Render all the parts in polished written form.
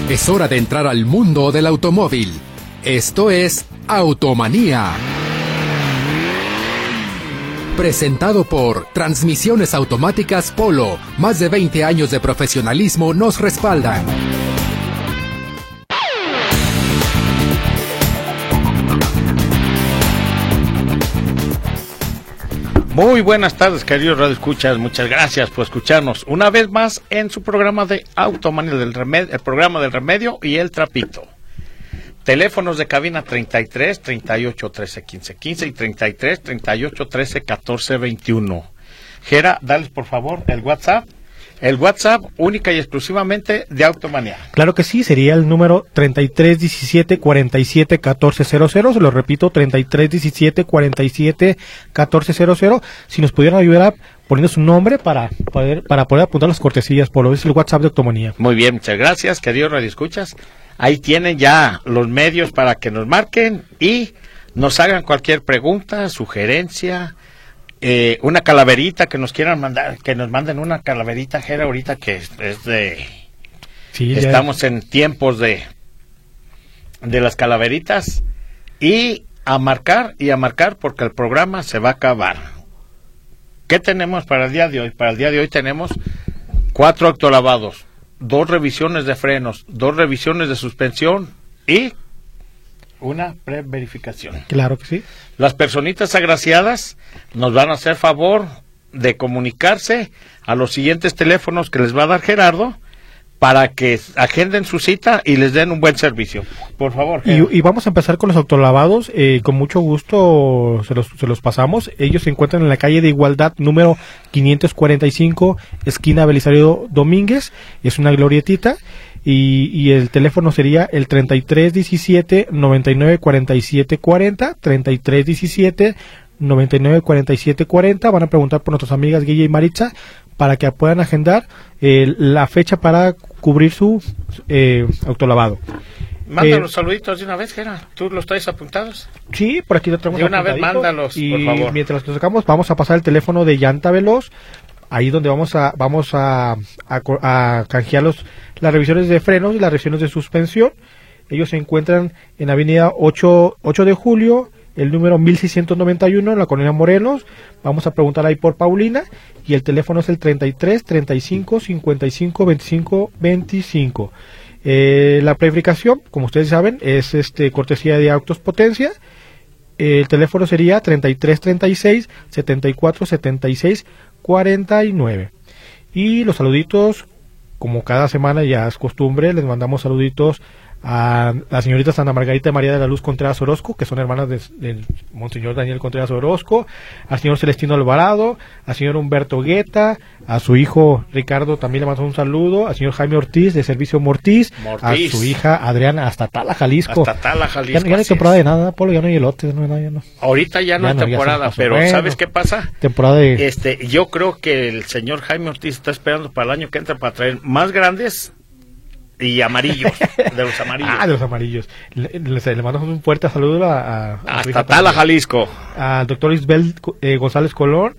Es hora de entrar al mundo del automóvil. Esto es Automanía. Presentado por Transmisiones Automáticas Polo. Más de 20 años de profesionalismo nos respaldan. Muy buenas tardes, queridos radioescuchas. Muchas gracias por escucharnos una vez más en su programa de Automanía del Remedio, el programa del Remedio y el Trapito. Teléfonos de cabina 33 38 13 15 15 y 33 38 13 14 21. Gera, dales por favor el WhatsApp. El WhatsApp única y exclusivamente de Automanía. Claro que sí, sería el número 33 17 47 14 00. Se lo repito, 33 17 47 14 00. Si nos pudieran ayudar poniendo su nombre para poder apuntar las cortesías, por lo es el WhatsApp de Automanía. Muy bien, muchas gracias, queridos radioescuchas. Ahí tienen ya los medios para que nos marquen y nos hagan cualquier pregunta, sugerencia. Una calaverita que nos quieran mandar, que nos manden una calaverita, Jera, ahorita que es de... Sí, estamos en tiempos de las calaveritas, y a marcar porque el programa se va a acabar. ¿Qué tenemos para el día de hoy? Para el día de hoy tenemos 4 autolavados, 2 revisiones de frenos, 2 revisiones de suspensión y una preverificación. Claro que sí. Las personitas agraciadas nos van a hacer favor de comunicarse a los siguientes teléfonos que les va a dar Gerardo para que agenden su cita y les den un buen servicio. Por favor. Y vamos a empezar con los autolavados. Con mucho gusto se los pasamos. Ellos se encuentran en la calle de Igualdad número 545, esquina Belisario Domínguez. Es una glorietita. Y el teléfono sería el 33 17 99 47 40, 33 17 99 47 40. Van a preguntar por nuestras amigas Guilla y Maritza para que puedan agendar la fecha para cubrir su autolavado. Mándalos saluditos de una vez, Gerard. ¿Tú los traes apuntados? Sí, por aquí lo traemos. De una vez mándalos, por favor. Mientras los sacamos, vamos a pasar el teléfono de Llanta Veloz. Ahí donde vamos a canjear las revisiones de frenos y las revisiones de suspensión. Ellos se encuentran en avenida 8 de julio, el número 1691, en la colonia Morelos. Vamos a preguntar ahí por Paulina, y el teléfono es el 33 35 55 25 25. La preverificación, como ustedes saben, es cortesía de Autos Potencia. El teléfono sería 33 36 74 76 49. Y los saluditos, como cada semana ya es costumbre, les mandamos saluditos a la señorita Santa Margarita María de la Luz Contreras Orozco, que son hermanas del Monseñor Daniel Contreras Orozco, al señor Celestino Alvarado, al señor Humberto Guetta, a su hijo Ricardo también le mandamos un saludo, al señor Jaime Ortiz de Servicio Mortiz, a su hija Adriana, hasta Tala, Jalisco. Ya no hay temporada de nada, Polo, ya no hay elotes, no. Ahorita ya no hay temporada, pero bueno, ¿sabes qué pasa? Temporada de... yo creo que el señor Jaime Ortiz está esperando para el año que entra para traer más grandes y amarillos, de los amarillos. De los amarillos. Le mandamos un fuerte saludo hasta Tala, Jalisco. Al doctor Isbel González Colón,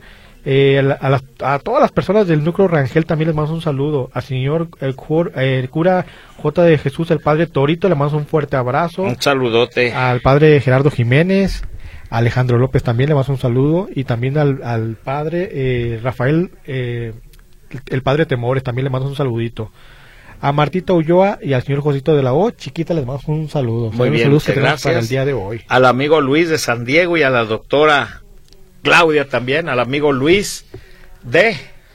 a todas las personas del núcleo Rangel también les mandamos un saludo. Al señor el cura J. de Jesús, el padre Torito, le mandamos un fuerte abrazo. Un saludote. Al padre Gerardo Jiménez, a Alejandro López también le mandamos un saludo, y también al padre Rafael, el padre Temores, también le mandamos un saludito. A Martita Ulloa y al señor Josito de la O, chiquita, les damos un saludo. Muy bien, saludos que gracias. Para el día de hoy. Al amigo Luis de San Diego y a la doctora Claudia también, al amigo Luis de...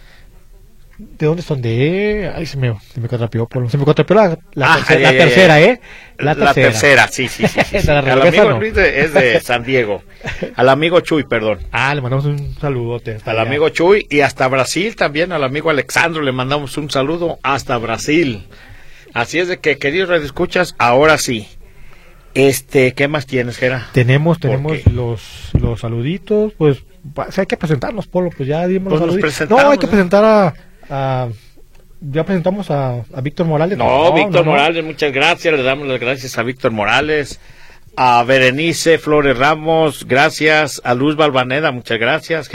¿De dónde son? Ay, se me contrapió, Polo. Se me contrapió la tercera, ¿eh? La tercera, sí. Al amigo Luis es de San Diego. Al amigo Chuy, perdón. Le mandamos un saludote. Al amigo Chuy, y hasta Brasil también, al amigo Alexandro le mandamos un saludo hasta Brasil. Así es de que, queridos radioescuchas, ahora sí. ¿Qué más tienes, Gera? Tenemos los saluditos, pues hay que presentarnos, Polo, pues ya dimos los saluditos. No, hay que presentar ya presentamos a Víctor Morales. Víctor Morales, muchas gracias, le damos las gracias a Víctor Morales, a Berenice Flores Ramos, gracias, a Luz Balvaneda, muchas gracias, Gera.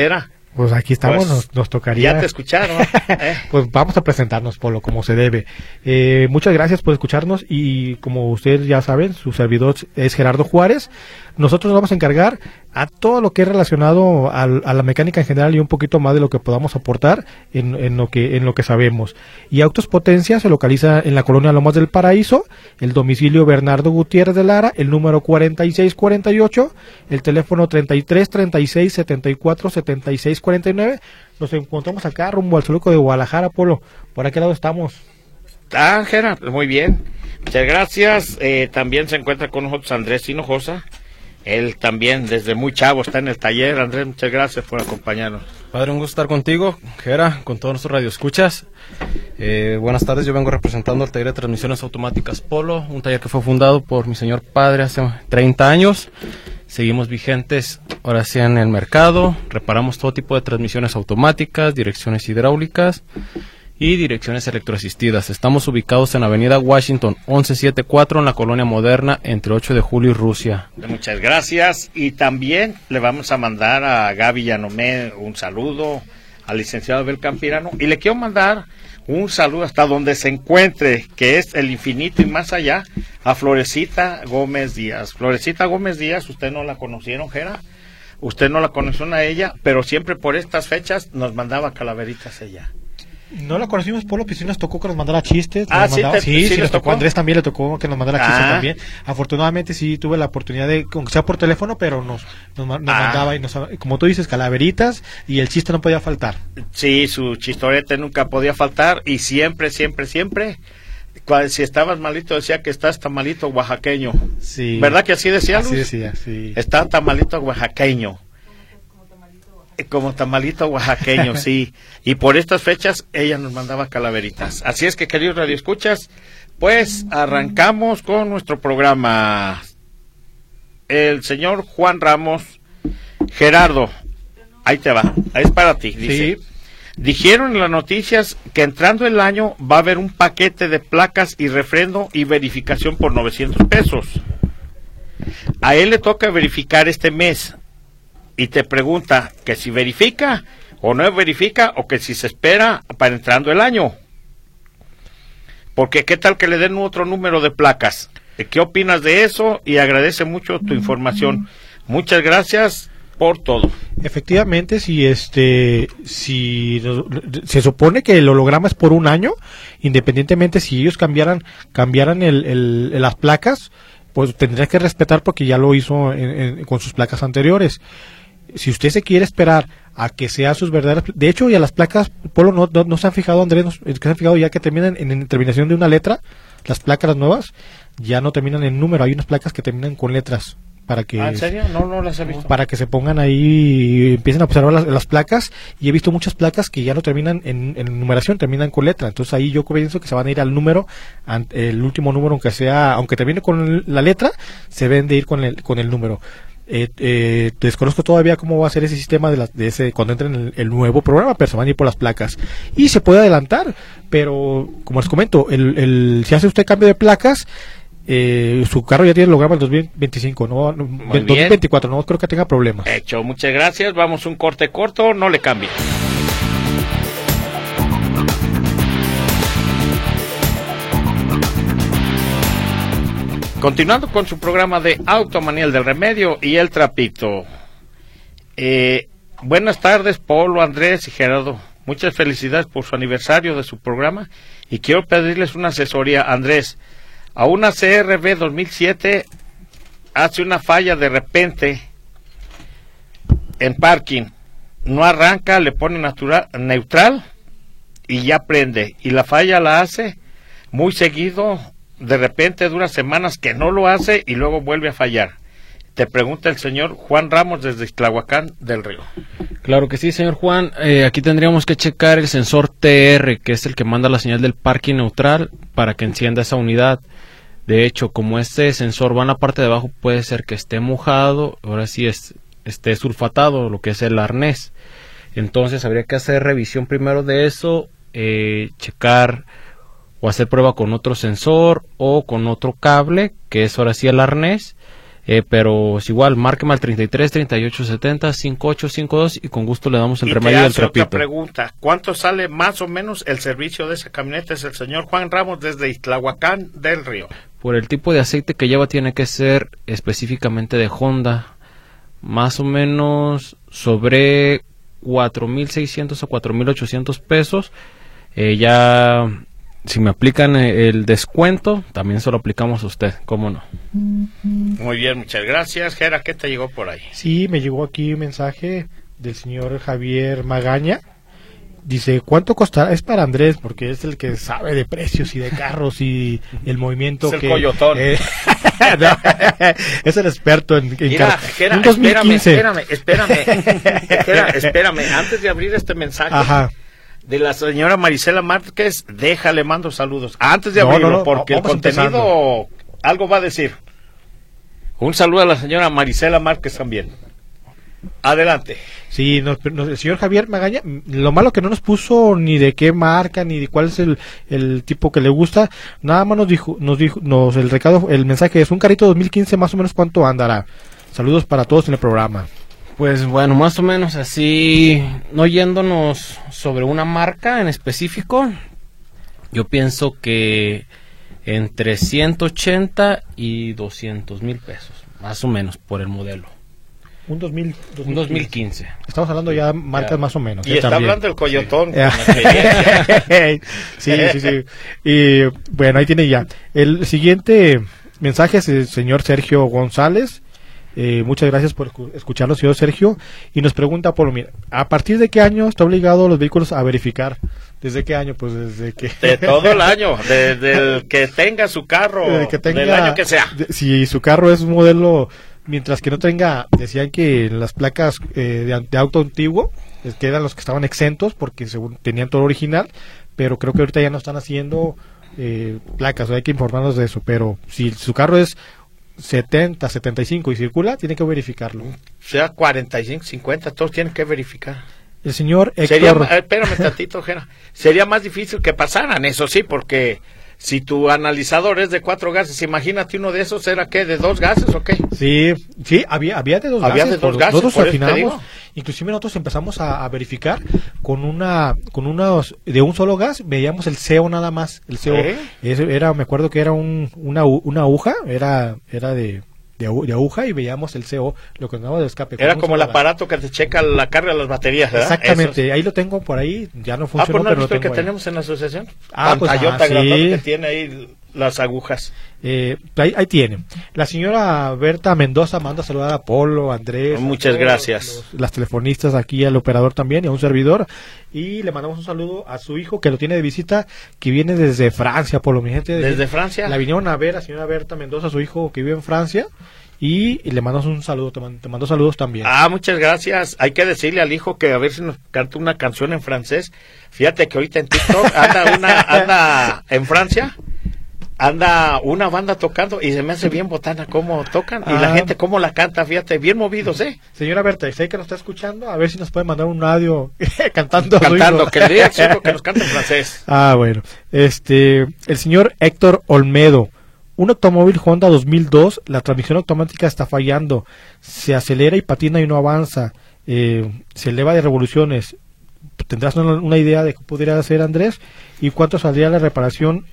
Pues aquí estamos, Pues, nos tocaría. Ya te escucharon. Pues vamos a presentarnos, Polo, como se debe. Muchas gracias por escucharnos y como ustedes ya saben, su servidor es Gerardo Juárez. Nosotros nos vamos a encargar a todo lo que es relacionado a la mecánica en general y un poquito más de lo que podamos aportar en lo que sabemos. Y Autos Potencia se localiza en la colonia Lomas del Paraíso, el domicilio Bernardo Gutiérrez de Lara, el número 4648, el teléfono 33 36 74 76 49. Nos encontramos acá rumbo al zoológico de Guadalajara, Polo. ¿Por aquel lado estamos? Gerardo, muy bien. Muchas gracias. También se encuentra con nosotros Andrés Hinojosa. Él también desde muy chavo está en el taller. Andrés, muchas gracias por acompañarnos. Padre, un gusto estar contigo, Gera, con todos nuestros radioescuchas. Buenas tardes, yo vengo representando el taller de transmisiones automáticas Polo, un taller que fue fundado por mi señor padre hace 30 años. Seguimos vigentes ahora sí en el mercado, reparamos todo tipo de transmisiones automáticas, direcciones hidráulicas y direcciones electroasistidas. Estamos ubicados en Avenida Washington 1174 en la Colonia Moderna entre 8 de julio y Rusia. Muchas gracias y también le vamos a mandar a Gaby Yanomé un saludo, al licenciado Abel Campirano, y le quiero mandar un saludo hasta donde se encuentre, que es el infinito y más allá, a Florecita Gómez Díaz. Florecita Gómez Díaz, ¿usted no la conocieron, Gera? Usted no la conoció a ella, pero siempre por estas fechas nos mandaba calaveritas ella. No la conocimos, Polo, pues sí nos tocó que nos mandara chistes. Sí les tocó. Andrés también le tocó que nos mandara chistes también. Afortunadamente sí tuve la oportunidad de, aunque sea por teléfono, pero nos mandaba, y como tú dices, calaveritas, y el chiste no podía faltar. Sí, su chistorete nunca podía faltar, y siempre, si estabas malito decía que estás tamalito oaxaqueño. Sí. ¿Verdad que así decía, Luz? Así decía, sí. Está tamalito oaxaqueño. Como tamalito oaxaqueño, sí. Y por estas fechas ella nos mandaba calaveritas. Así es que, queridos radioescuchas, pues arrancamos con nuestro programa. El señor Juan Ramos, Gerardo, ahí te va, es para ti, dice. Sí. Dijeron en las noticias que entrando el año va a haber un paquete de placas y refrendo y verificación por 900 pesos. A él le toca verificar este mes. Y te pregunta que si verifica o no verifica, o que si se espera para entrando el año. Porque qué tal que le den otro número de placas. ¿Qué opinas de eso? Y agradece mucho tu información. Muchas gracias por todo. Efectivamente, si se supone que el holograma es por un año, independientemente si ellos cambiaran las placas, pues tendría que respetar porque ya lo hizo con sus placas anteriores. Si usted se quiere esperar a que sean sus verdaderas, de hecho ya las placas, Polo, no se han fijado, Andrés, que se han fijado ya que terminan en terminación de una letra, las placas nuevas ya no terminan en número, hay unas placas que terminan con letras. Para que, ¿en serio? No las he visto. Para que se pongan ahí y empiecen a observar las placas, y he visto muchas placas que ya no terminan en numeración, terminan con letra. Entonces ahí yo pienso que se van a ir al número, el último número, aunque termine con la letra, se deben de ir con el número. Desconozco todavía cómo va a ser ese sistema cuando entren en el nuevo programa, pero se van a ir por las placas y se puede adelantar, pero como les comento, si hace usted cambio de placas, su carro ya tiene el holograma el 2025, no 2024, no creo que tenga problemas. Hecho, muchas gracias. Vamos un corte corto, no le cambie. Continuando con su programa de Automaniel del Remedio y el Trapito. Buenas tardes, Polo, Andrés y Gerardo. Muchas felicidades por su aniversario de su programa y quiero pedirles una asesoría. Andrés, a una CRV 2007 hace una falla de repente en parking. No arranca, le pone neutral y ya prende. Y la falla la hace muy seguido. De repente dura semanas que no lo hace y luego vuelve a fallar. Te pregunta el señor Juan Ramos desde Ixtlahuacán del Río. Claro que sí, señor Juan. Aquí tendríamos que checar el sensor TR, que es el que manda la señal del parking neutral para que encienda esa unidad. De hecho, como este sensor va en la parte de abajo, puede ser que esté mojado, ahora sí esté sulfatado, lo que es el arnés. Entonces habría que hacer revisión primero de eso, checar o hacer prueba con otro sensor o con otro cable, que es ahora sí el arnés, pero es igual, márqueme al 33 38 70 5852 y con gusto le damos el remedio del trepito. Otra pregunta, ¿cuánto sale más o menos el servicio de esa camioneta? Es el señor Juan Ramos desde Ixtlahuacán del Río. Por el tipo de aceite que lleva tiene que ser específicamente de Honda, más o menos sobre 4,600 a 4,800 pesos. Ya si me aplican el descuento, también se lo aplicamos a usted, ¿cómo no? Muy bien, muchas gracias. Gera, ¿qué te llegó por ahí? Sí, me llegó aquí un mensaje del señor Javier Magaña. Dice, ¿cuánto costará? Es para Andrés, porque es el que sabe de precios y de carros y el movimiento. Es el coyotón. No, es el experto en Mira, Gera, un 2015. Espérame, antes de abrir este mensaje. Ajá. De la señora Marisela Márquez, déjale, mando saludos. Antes de abrirlo, porque el contenido empezando. Algo va a decir. Un saludo a la señora Marisela Márquez también. Adelante. Sí, el señor Javier Magaña, lo malo que no nos puso ni de qué marca, ni de cuál es el tipo que le gusta, nada más nos dijo el recado, el mensaje es un carrito 2015, más o menos cuánto andará. Saludos para todos en el programa. Pues bueno, más o menos así, no yéndonos sobre una marca en específico, yo pienso que entre 180 y 200,000 pesos, más o menos, por el modelo. Un 2015. Estamos hablando ya marcas más o menos. Y está también hablando del coyotón. Sí. Sí. Y bueno, ahí tiene ya. El siguiente mensaje es el señor Sergio González. Muchas gracias por escucharnos, señor Sergio. Y nos pregunta, mira, ¿a partir de qué año está obligado los vehículos a verificar? ¿Desde qué año? Pues desde que... De todo el año, desde el que tenga su carro, del año que sea. Si su carro es un modelo, mientras que no tenga, decían que las placas de auto antiguo, que eran los que estaban exentos, porque según tenían todo original, pero creo que ahorita ya no están haciendo placas, hay que informarnos de eso, pero si su carro es 70, 75 y circula, tiene que verificarlo. Sea 45, 50, todos tienen que verificar. El señor Héctor... Espérame tantito, Gera. Sería más difícil que pasaran, eso sí, porque si tu analizador es de 4 gases, imagínate uno de esos, ¿era qué? ¿De 2 gases o qué? Sí, había de 2 gases. Había de 2 gases, nosotros por afinamos, inclusive nosotros empezamos a verificar con unos de un solo gas, veíamos el CO nada más. El CO era, me acuerdo que era una aguja, era de aguja, y veíamos el CO, lo que andaba de escape. Era como el aparato que te checa la carga de las baterías, ¿verdad? Exactamente, eso. Ahí lo tengo por ahí, ya no funcionó, pues no pero lo tengo que ahí. Tenemos en la asociación. Pantallota sí. Que tiene ahí las agujas. Ahí tiene. La señora Berta Mendoza manda a saludar a Polo, Andrés. Muchas gracias. Las telefonistas aquí, al operador también y a un servidor. Y le mandamos un saludo a su hijo que lo tiene de visita, que viene desde Francia, Polo, mi gente. ¿Desde Francia? La vinieron a ver a señora Berta Mendoza, su hijo que vive en Francia. Y le mandamos un saludo, te mando saludos también. Muchas gracias. Hay que decirle al hijo que a ver si nos canta una canción en francés. Fíjate que ahorita en TikTok anda en Francia, anda una banda tocando y se me hace bien botana cómo tocan y la gente cómo la canta, fíjate, bien movidos, Señora Berta, sé que nos está escuchando, a ver si nos puede mandar un audio cantando, que le diga que nos cante en francés. Bueno, el señor Héctor Olmedo. Un automóvil Honda 2002, la transmisión automática está fallando, se acelera y patina y no avanza, se eleva de revoluciones. ¿Tendrás una idea de qué pudiera hacer, Andrés? ¿Y cuánto saldría la reparación?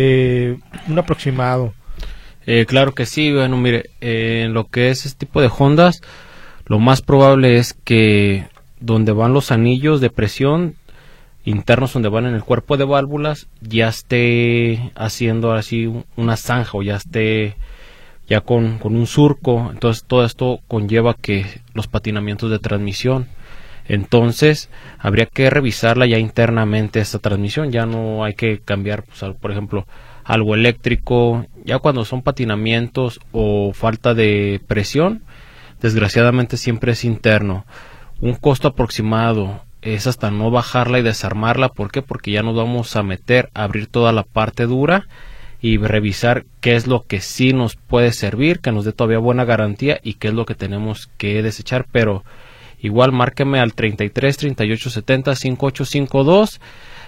Un aproximado. Claro que sí, bueno, mire, en lo que es este tipo de Hondas, lo más probable es que donde van los anillos de presión internos, donde van en el cuerpo de válvulas, ya esté haciendo así una zanja o ya esté ya con un surco. Entonces todo esto conlleva que los patinamientos de transmisión. Entonces habría que revisarla ya internamente esta transmisión, ya no hay que cambiar, pues, por ejemplo, algo eléctrico. Ya cuando son patinamientos o falta de presión, desgraciadamente siempre es interno. Un costo aproximado es hasta no bajarla y desarmarla. ¿Por qué? Porque ya nos vamos a meter a abrir toda la parte dura y revisar qué es lo que sí nos puede servir, que nos dé todavía buena garantía, y qué es lo que tenemos que desechar. Pero igual márqueme al 33 38 70 5852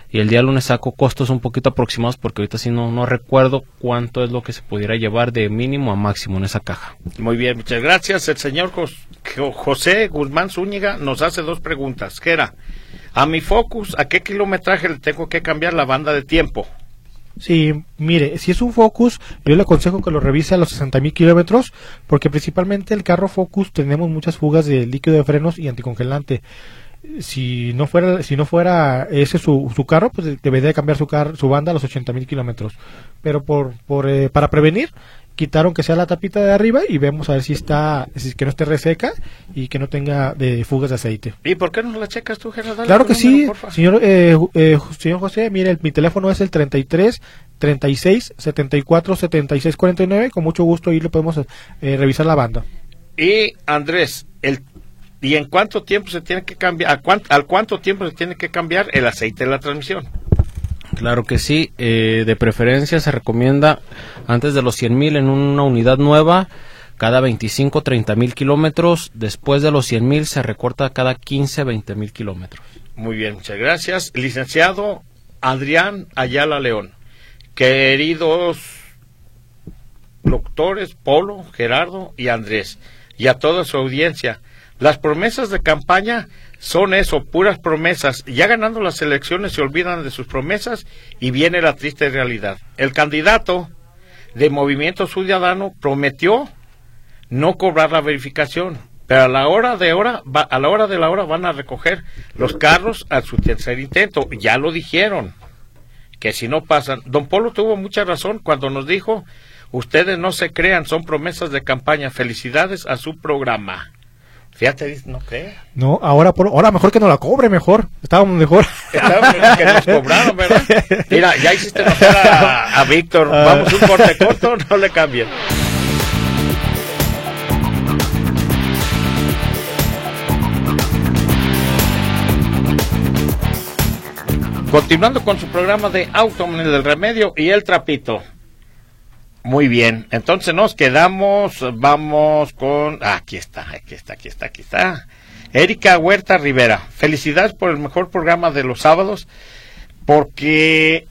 y el día lunes saco costos un poquito aproximados porque ahorita sí no recuerdo cuánto es lo que se pudiera llevar de mínimo a máximo en esa caja. Muy bien, muchas gracias. El señor José Guzmán Zúñiga nos hace 2 preguntas. Gera, a mi Focus, ¿a qué kilometraje le tengo que cambiar la banda de tiempo? Sí, mire, si es un Focus, yo le aconsejo que lo revise a los 60,000 kilómetros, porque principalmente el carro Focus tenemos muchas fugas de líquido de frenos y anticongelante. Si no fuera ese su carro, pues debería de cambiar su banda a los 80,000 kilómetros. Pero para prevenir, quitaron que sea la tapita de arriba y vemos a ver que no esté reseca y que no tenga fugas de aceite. ¿Y por qué no la checas tú, Gerardo? Claro que sí, señor José, mire, mi teléfono es el 33 36 74 76 49, con mucho gusto ahí le podemos revisar la banda. Y Andrés, ¿y en cuánto tiempo se tiene que cambiar, al cuánto tiempo se tiene que cambiar el aceite de la transmisión? Claro que sí, de preferencia se recomienda antes de los 100,000 en una unidad nueva, cada 25-30,000 kilómetros. Después de los 100,000 se recorta cada 15-20,000 kilómetros. Muy bien, muchas gracias. Licenciado Adrián Ayala León, queridos doctores Polo, Gerardo y Andrés, y a toda su audiencia, las promesas de campaña son eso, puras promesas. Ya ganando las elecciones se olvidan de sus promesas y viene la triste realidad. El candidato de Movimiento Ciudadano prometió no cobrar la verificación, pero a la hora de la hora van a recoger los carros a su tercer intento. Ya lo dijeron, que si no pasan. Don Polo tuvo mucha razón cuando nos dijo, ustedes no se crean, son promesas de campaña. Felicidades a su programa. Fíjate, no cree. No, ahora mejor que no la cobre, mejor. Estábamos mejor. Estábamos que nos cobraron, ¿verdad? Mira, ya hiciste enojar a Víctor. Vamos un corte corto, no le cambien. Continuando con su programa de Automanual del Remedio y el Trapito. Muy bien, entonces nos quedamos, vamos con... Aquí está. Erika Huerta Rivera, felicidades por el mejor programa de los sábados, porque...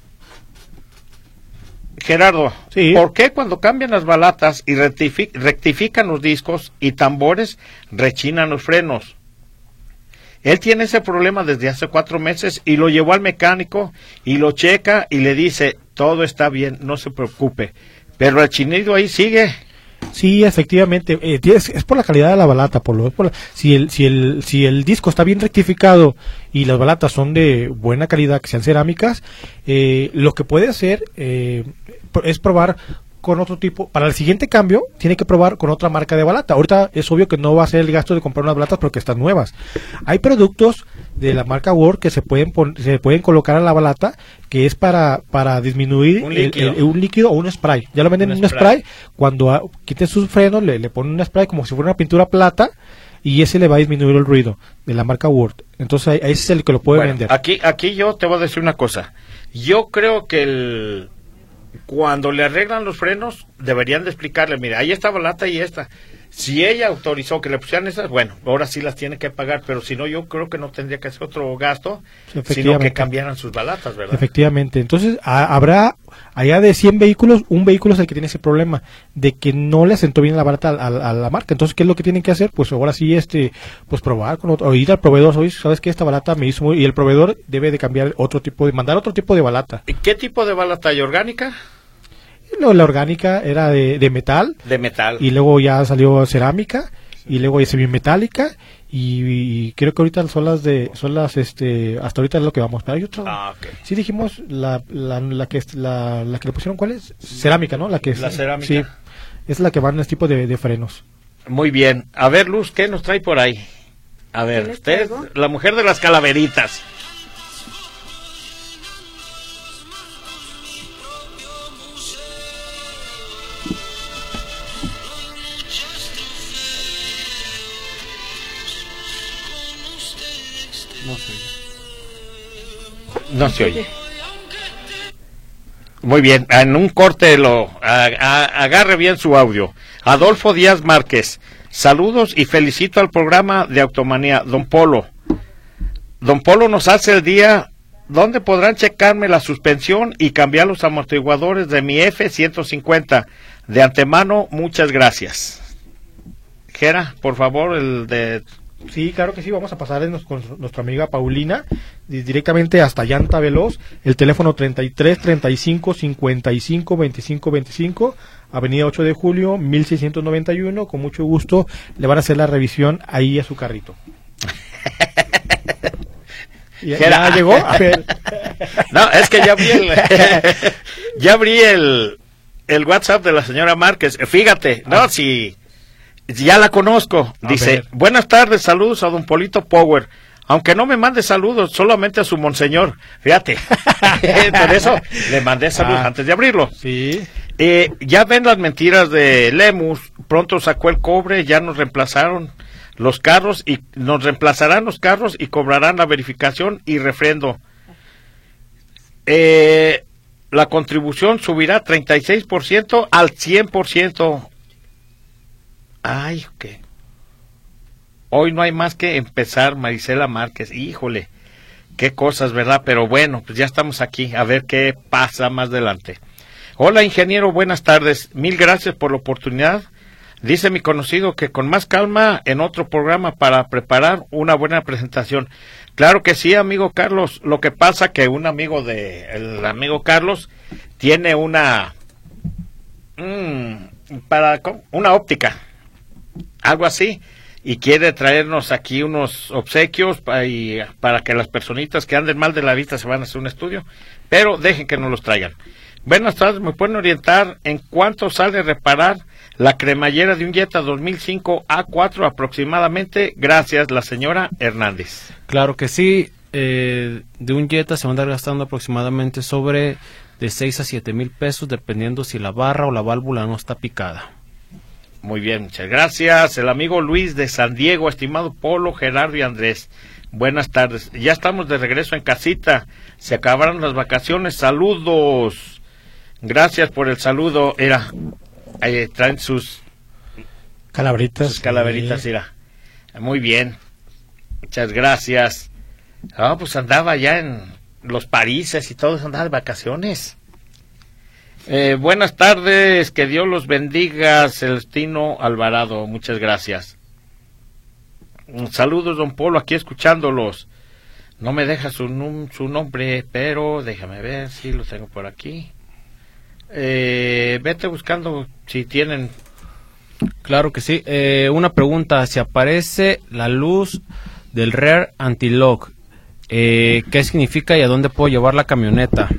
Gerardo, sí. ¿Por qué cuando cambian las balatas y rectifican los discos y tambores, rechinan los frenos? Él tiene ese problema desde hace 4 meses y lo llevó al mecánico y lo checa y le dice, todo está bien, no se preocupe. Pero el chinido ahí sigue. Sí, efectivamente, es por la calidad de la balata, si el disco está bien rectificado y las balatas son de buena calidad, que sean cerámicas, lo que puede hacer es probar con otro tipo. Para el siguiente cambio tiene que probar con otra marca de balata. Ahorita es obvio que no va a ser el gasto de comprar unas balatas porque están nuevas. Hay productos de la marca Word que se pueden colocar a la balata, que es para disminuir un líquido o un spray. Ya lo venden en un spray. Cuando quiten sus frenos le ponen un spray como si fuera una pintura plata, y ese le va a disminuir el ruido, de la marca Word. Entonces ese es el que lo puede vender. Aquí yo te voy a decir una cosa. Yo creo que cuando le arreglan los frenos, deberían de explicarle, mira, ahí está balata y esta. Si ella autorizó que le pusieran esas, bueno, ahora sí las tiene que pagar, pero si no, yo creo que no tendría que hacer otro gasto, sino que cambiaran sus balatas, ¿verdad? Efectivamente. Entonces, habrá, allá de 100 vehículos, un vehículo es el que tiene ese problema, de que no le asentó bien la balata a la marca. Entonces, ¿qué es lo que tienen que hacer? Pues ahora sí, pues probar con otro, o ir al proveedor, oye, ¿sabes qué? Esta balata me hizo muy... Y el proveedor debe de cambiar mandar otro tipo de balata. ¿Y qué tipo de balata hay? ¿Orgánica? No, la orgánica era de metal. De metal. Y luego ya salió cerámica, y luego semimetálica, y creo que ahorita son las hasta ahorita es lo que vamos. Pero hay otro. Okay. Sí dijimos la que le pusieron, ¿cuál es? Cerámica, ¿no? La cerámica. Sí, es la que va en este tipo de frenos. Muy bien. A ver, Luz, ¿qué nos trae por ahí? A ver, usted, la mujer de las calaveritas. No se oye. Muy bien, en un corte agarre bien su audio. Adolfo Díaz Márquez, saludos y felicito al programa de Automanía. Don Polo nos hace el día ¿dónde podrán checarme la suspensión y cambiar los amortiguadores de mi F-150? De antemano, muchas gracias. Gera, por favor, el de... Sí, claro que sí, vamos a pasar con nuestra amiga Paulina directamente hasta Llanta Veloz, el teléfono 33 35 55 25 25, Avenida 8 de Julio, 1691, con mucho gusto le van a hacer la revisión ahí a su carrito. ¿Ya llegó? A ver. No, es que ya abrí el WhatsApp de la señora Márquez. Fíjate, no, si ya la conozco. Dice, buenas tardes, saludos a don Polito Power. Aunque no me mande saludos, solamente a su monseñor. Fíjate, por eso le mandé saludos antes de abrirlo. Sí. Ya ven las mentiras de Lemus. Pronto sacó el cobre, ya nos reemplazaron los carros y nos reemplazarán los carros y cobrarán la verificación y refrendo. La contribución subirá 36% al 100%. Ay, qué. Hoy no hay más que empezar, Marisela Márquez. Híjole, qué cosas, ¿verdad? Pero bueno, pues ya estamos aquí, a ver qué pasa más adelante. Hola, ingeniero, buenas tardes. Mil gracias por la oportunidad. Dice mi conocido que con más calma en otro programa para preparar una buena presentación. Claro que sí, amigo Carlos. Lo que pasa que el amigo Carlos tiene una óptica, algo así, y quiere traernos aquí unos obsequios para que las personitas que anden mal de la vista se van a hacer un estudio, pero dejen que nos los traigan. Buenas tardes, ¿me pueden orientar en cuánto sale reparar la cremallera de un Jetta 2005 A4 aproximadamente? Gracias, la señora Hernández. Claro que sí, de un Jetta se va a andar gastando aproximadamente sobre de 6 a 7 mil pesos, dependiendo si la barra o la válvula no está picada. Muy bien, muchas gracias. El amigo Luis de San Diego, estimado Polo, Gerardo y Andrés. Buenas tardes. Ya estamos de regreso en casita. Se acabaron las vacaciones. Saludos. Gracias por el saludo. Traen sus calaveritas. Sus calaveritas, mira. Muy bien. Muchas gracias. Pues andaba ya en los Parises y todo, andaba de vacaciones. Buenas tardes, que Dios los bendiga, Celestino Alvarado, muchas gracias. Saludos, don Polo, aquí escuchándolos. No me deja su nombre, pero déjame ver si lo tengo por aquí. Vete buscando si tienen. Claro que sí. Una pregunta, si aparece la luz del rear anti-lock, ¿qué significa y a dónde puedo llevar la camioneta?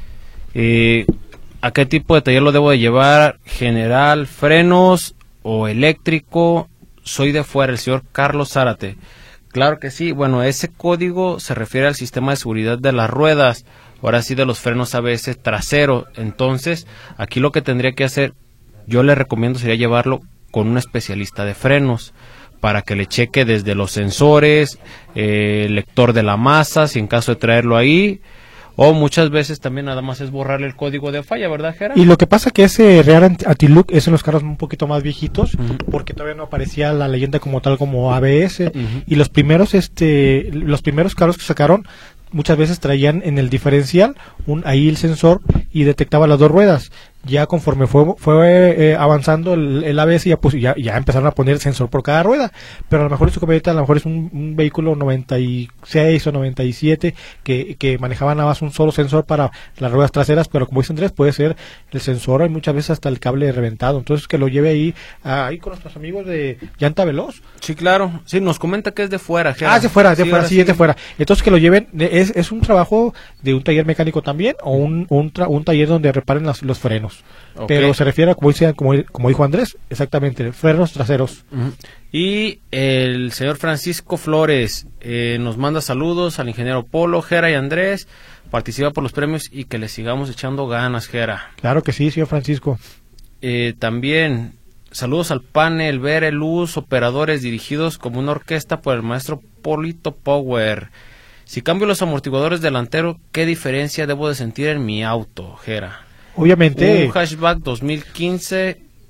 ¿A qué tipo de taller lo debo de llevar? ¿General, frenos o eléctrico? Soy de fuera, el señor Carlos Zárate. Claro que sí. Bueno, ese código se refiere al sistema de seguridad de las ruedas, ahora sí de los frenos ABS trasero. Entonces, aquí lo que tendría que hacer, yo le recomiendo sería llevarlo con un especialista de frenos, para que le cheque desde los sensores, lector de la masa, si en caso de traerlo ahí, o muchas veces también nada más es borrarle el código de falla, ¿verdad, Gerard? Y lo que pasa que ese rear anti-look es en los carros un poquito más viejitos, porque todavía no aparecía la leyenda como tal como ABS, y los primeros carros que sacaron muchas veces traían en el diferencial ahí el sensor y detectaba las dos ruedas. Ya conforme fue avanzando el ABS, ya empezaron a poner el sensor por cada rueda, pero a lo mejor su camioneta a lo mejor es un vehículo 96 o 97 que manejaba nada más un solo sensor para las ruedas traseras, pero como dice Andrés, puede ser el sensor y muchas veces hasta el cable reventado. Entonces que lo lleve ahí con nuestros amigos de Llanta Veloz. Sí, claro. Sí, nos comenta que es de fuera, Gerard. Es de fuera, es de fuera. Entonces que lo lleven, es un trabajo de un taller mecánico también, o un taller donde reparen los frenos. Okay. Pero se refiere a, como dijo Andrés, exactamente, frenos traseros. Y el señor Francisco Flores nos manda saludos al ingeniero Polo, Gera y Andrés. Participa por los premios y que le sigamos echando ganas, Gera. Claro que sí, señor Francisco. También saludos al panel, Bere, Luz, operadores dirigidos como una orquesta por el maestro Polito Power. Si cambio los amortiguadores delanteros, ¿qué diferencia debo de sentir en mi auto, Gera? Obviamente. Un hatchback 2015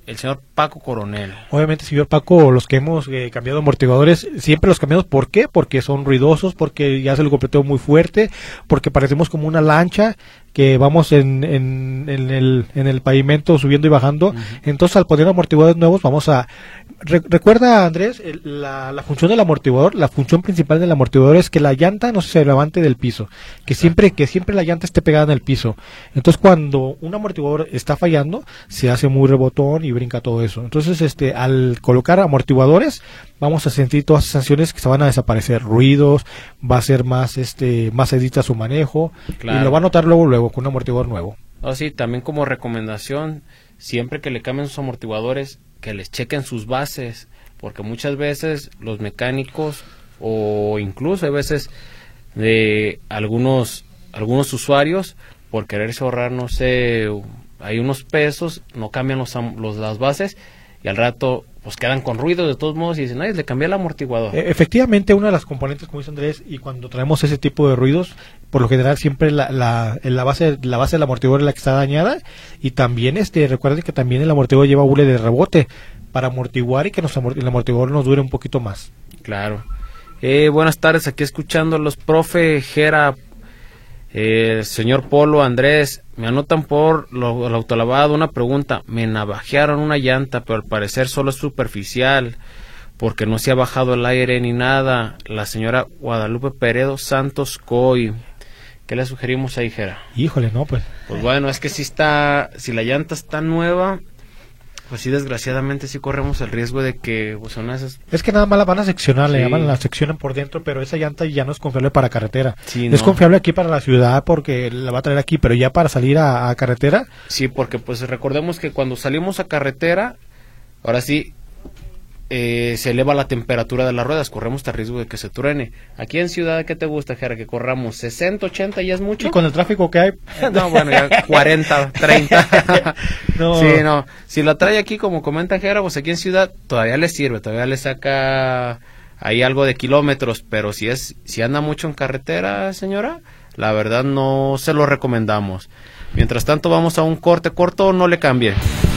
el señor Paco Coronel. Obviamente, señor Paco, los que hemos cambiado amortiguadores, siempre los cambiamos. ¿Por qué? Porque son ruidosos, porque ya se lo completó muy fuerte, porque parecemos como una lancha que vamos en el pavimento subiendo y bajando. Entonces, al poner amortiguadores nuevos, vamos a... Recuerda, Andrés, la función del amortiguador, la función principal del amortiguador es que la llanta no se levante del piso, que siempre la llanta esté pegada en el piso. Entonces, cuando un amortiguador está fallando, se hace muy rebotón y brinca todo eso. Entonces, al colocar amortiguadores, vamos a sentir todas esas sanciones que se van a desaparecer, ruidos, va a ser más edita su manejo, claro. Y lo va a notar luego con un amortiguador nuevo. Sí, también como recomendación, siempre que le cambien sus amortiguadores, que les chequen sus bases, porque muchas veces los mecánicos, o incluso hay veces de algunos usuarios, por quererse ahorrar, no sé, hay unos pesos, no cambian las bases, y al rato pues quedan con ruido de todos modos y dicen, ay, le cambié el amortiguador. Efectivamente, una de las componentes, como dice Andrés, y cuando traemos ese tipo de ruidos, por lo general siempre la base del amortiguador es la que está dañada, y también recuerden que también el amortiguador lleva hule de rebote para amortiguar y que el amortiguador nos dure un poquito más. Claro. Buenas tardes, aquí escuchando los profe Jera, señor Polo, Andrés, me anotan por el autolavado una pregunta. Me navajearon una llanta, pero al parecer solo es superficial, porque no se ha bajado el aire ni nada. La señora Guadalupe Peredo Santos Coy. ¿Qué le sugerimos ahí, Jera? Híjole, no, pues. Pues bueno, es que si la llanta está nueva, pues sí, desgraciadamente sí corremos el riesgo de que pues son esas... Es que nada más la van a seccionar, sí. la seccionan por dentro, pero esa llanta ya no es confiable para carretera. Sí, es confiable aquí para la ciudad porque la va a traer aquí, pero ya para salir a carretera... Sí, porque pues recordemos que cuando salimos a carretera, ahora sí, se eleva la temperatura de las ruedas, corremos el riesgo de que se truene. Aquí en ciudad, ¿qué te gusta, Jera? Que corramos 60, 80, ¿ya es mucho? Y con el tráfico que hay... No, bueno, ya 40, 30. No. Sí, no. Si la trae aquí, como comenta Jera, pues aquí en ciudad todavía le sirve, todavía le saca ahí algo de kilómetros, pero si anda mucho en carretera, señora, la verdad no se lo recomendamos. Mientras tanto, vamos a un corte corto, no le cambie.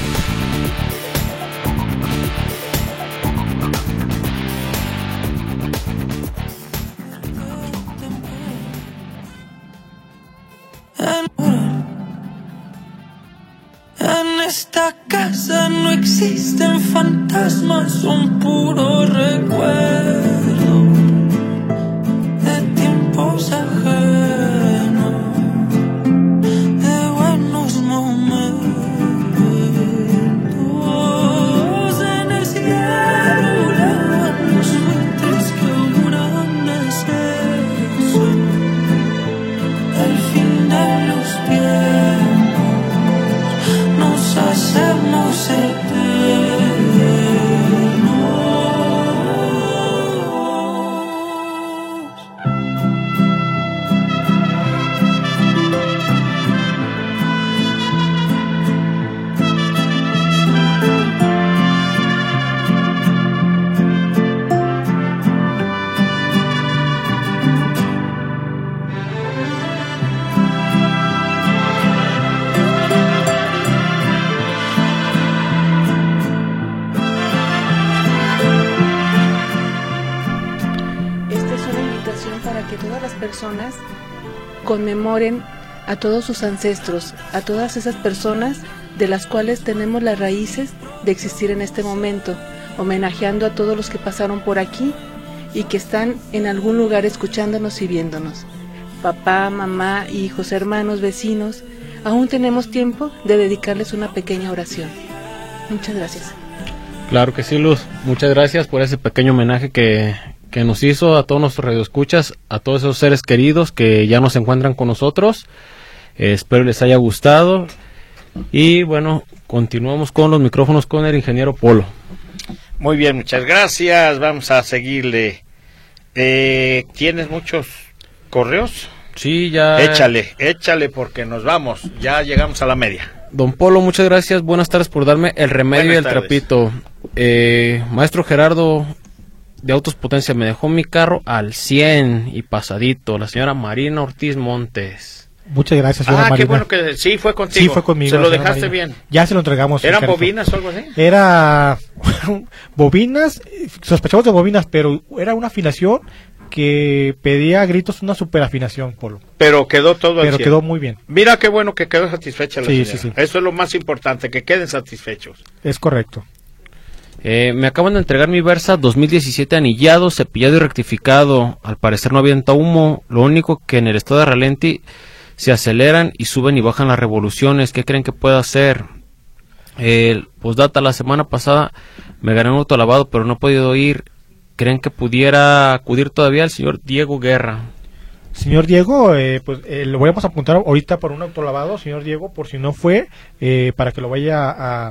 En esta casa no existen fantasmas, son puro recuerdo de tiempos ajenos, de buenos momentos. En el cielo elevan los buitres que auguran deceso, el fin de los tiempos. Nos hacemos eternos. Personas conmemoren a todos sus ancestros, a todas esas personas de las cuales tenemos las raíces de existir en este momento, homenajeando a todos los que pasaron por aquí y que están en algún lugar escuchándonos y viéndonos. Papá, mamá, hijos, hermanos, vecinos, aún tenemos tiempo de dedicarles una pequeña oración. Muchas gracias. Claro que sí, Luz. Muchas gracias por ese pequeño homenaje que nos hizo a todos nuestros radioescuchas, a todos esos seres queridos que ya no se encuentran con nosotros. Espero les haya gustado. Y bueno, continuamos con los micrófonos con el ingeniero Polo. Muy bien, muchas gracias. Vamos a seguirle. ¿Tienes muchos correos? Sí, ya. Échale porque nos vamos. Ya llegamos a la media. Don Polo, muchas gracias. Buenas tardes por darme el remedio y el trapito. Maestro Gerardo de Autos Potencia me dejó mi carro al 100 y pasadito. La señora Marina Ortiz Montes. Muchas gracias, señora qué Marina. bueno que sí fue contigo. Sí, fue conmigo. Se lo señora dejaste Marina. bien. Ya se lo entregamos. ¿Eran Carito. bobinas o algo así? Era bobinas, sospechamos de bobinas, pero era una afinación que pedía a gritos una superafinación, Polo. Pero quedó todo al Pero 100. quedó muy bien. Mira qué bueno que quedó satisfecha la Sí, señora. sí. Eso es lo más importante, que queden satisfechos. Es correcto. Me acaban de entregar mi Versa 2017 anillado, cepillado y rectificado. Al parecer no avienta humo. Lo único que en el estado de ralenti se aceleran y suben y bajan las revoluciones. ¿Qué creen que puedo hacer? Postdata, la semana pasada me gané un autolavado, pero no he podido ir. ¿Creen que pudiera acudir todavía al señor Diego Guerra? Señor Diego, lo voy a apuntar ahorita por un autolavado, señor Diego, por si no fue, para que lo vaya